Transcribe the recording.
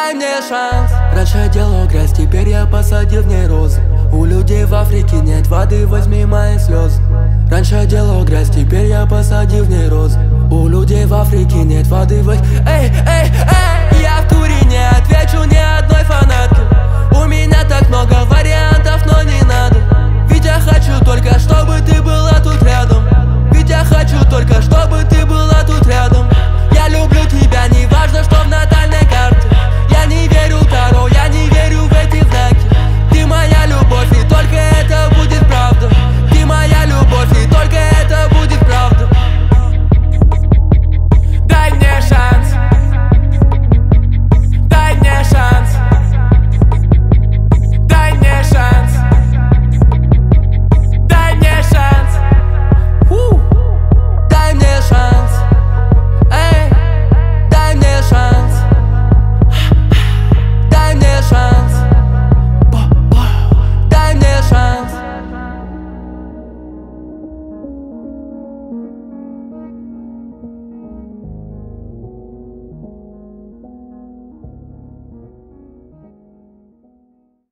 дай мне шанс. Раньше я делал грязь, теперь я посадил в ней розы. У людей в Африке нет воды, возьми мои слезы. Раньше я делал грязь, теперь я посадил в ней розы. У людей в Африке нет воды, эй, эй, эй. Я в туре не отвечу ни одной фанатке. У меня так много вариантов, но не надо. Ведь я хочу только, чтобы ты была тут рядом. Ведь я хочу только, чтобы ты была тут рядом.